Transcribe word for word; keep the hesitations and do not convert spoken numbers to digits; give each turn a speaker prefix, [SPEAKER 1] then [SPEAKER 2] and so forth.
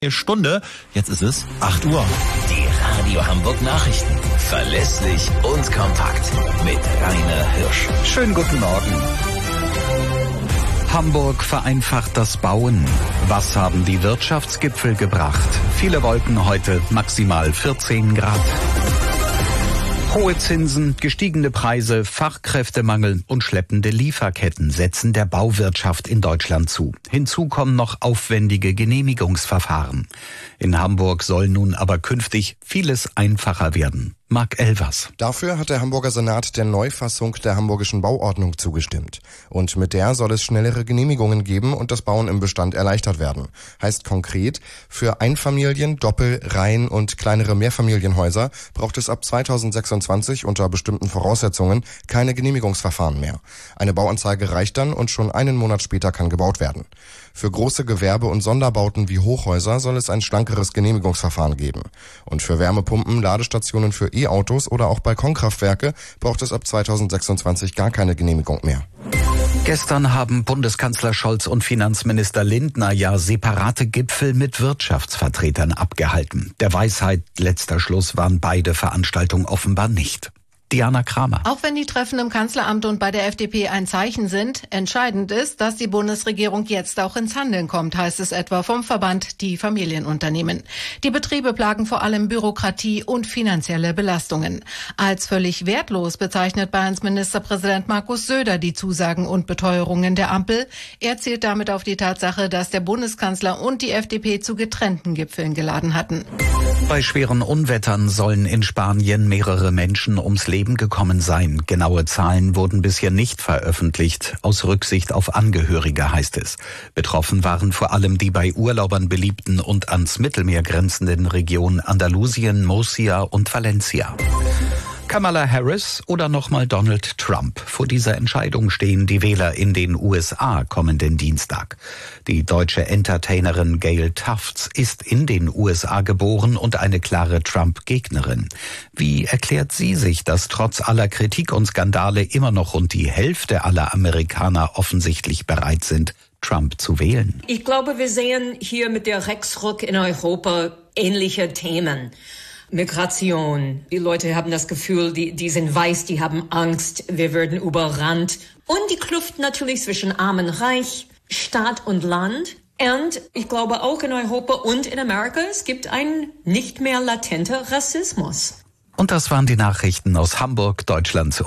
[SPEAKER 1] Stunde. Jetzt ist es acht Uhr.
[SPEAKER 2] Die Radio Hamburg Nachrichten. Verlässlich und kompakt. Mit Rainer Hirsch.
[SPEAKER 3] Schönen guten Morgen. Hamburg vereinfacht das Bauen. Was haben die Wirtschaftsgipfel gebracht? Viele Wolken heute, maximal vierzehn Grad. Hohe Zinsen, gestiegene Preise, Fachkräftemangel und schleppende Lieferketten setzen der Bauwirtschaft in Deutschland zu. Hinzu kommen noch aufwendige Genehmigungsverfahren. In Hamburg soll nun aber künftig vieles einfacher werden. Marc Elvers.
[SPEAKER 4] Dafür hat der Hamburger Senat der Neufassung der Hamburgischen Bauordnung zugestimmt. Und mit der soll es schnellere Genehmigungen geben und das Bauen im Bestand erleichtert werden. Heißt konkret, für Einfamilien-, Doppel-, Reihen- und kleinere Mehrfamilienhäuser braucht es ab zweitausendsechsundzwanzig unter bestimmten Voraussetzungen keine Genehmigungsverfahren mehr. Eine Bauanzeige reicht dann und schon einen Monat später kann gebaut werden. Für große Gewerbe- und Sonderbauten wie Hochhäuser soll es ein schlankeres Genehmigungsverfahren geben. Und für Wärmepumpen, Ladestationen für E-Autos oder auch Balkonkraftwerke braucht es ab zweitausendsechsundzwanzig gar keine Genehmigung mehr.
[SPEAKER 3] Gestern haben Bundeskanzler Scholz und Finanzminister Lindner ja separate Gipfel mit Wirtschaftsvertretern abgehalten. Der Weisheit letzter Schluss waren beide Veranstaltungen offenbar nicht. Diana Kramer.
[SPEAKER 5] Auch wenn die Treffen im Kanzleramt und bei der F D P ein Zeichen sind, entscheidend ist, dass die Bundesregierung jetzt auch ins Handeln kommt, heißt es etwa vom Verband Die Familienunternehmen. Die Betriebe plagen vor allem Bürokratie und finanzielle Belastungen. Als völlig wertlos bezeichnet Bayerns Ministerpräsident Markus Söder die Zusagen und Beteuerungen der Ampel. Er zielt damit auf die Tatsache, dass der Bundeskanzler und die F D P zu getrennten Gipfeln geladen hatten.
[SPEAKER 3] Bei schweren Unwettern sollen in Spanien mehrere Menschen ums Leben gekommen sein. Genaue Zahlen wurden bisher nicht veröffentlicht. Aus Rücksicht auf Angehörige heißt es. Betroffen waren vor allem die bei Urlaubern beliebten und ans Mittelmeer grenzenden Regionen Andalusien, Murcia und Valencia. Kamala Harris oder nochmal Donald Trump? Vor dieser Entscheidung stehen die Wähler in den U S A kommenden Dienstag. Die deutsche Entertainerin Gail Tufts ist in den U S A geboren und eine klare Trump-Gegnerin. Wie erklärt sie sich, dass trotz aller Kritik und Skandale immer noch rund die Hälfte aller Amerikaner offensichtlich bereit sind, Trump zu wählen?
[SPEAKER 6] Ich glaube, wir sehen hier mit der Rechtsruck in Europa ähnliche Themen. Migration. Die Leute haben das Gefühl, die, die sind weiß, die haben Angst, wir werden überrannt. Und die Kluft natürlich zwischen Arm und Reich, Staat und Land. Und ich glaube auch in Europa und in Amerika, es gibt einen nicht mehr latenter Rassismus.
[SPEAKER 3] Und das waren die Nachrichten aus Hamburg, Deutschland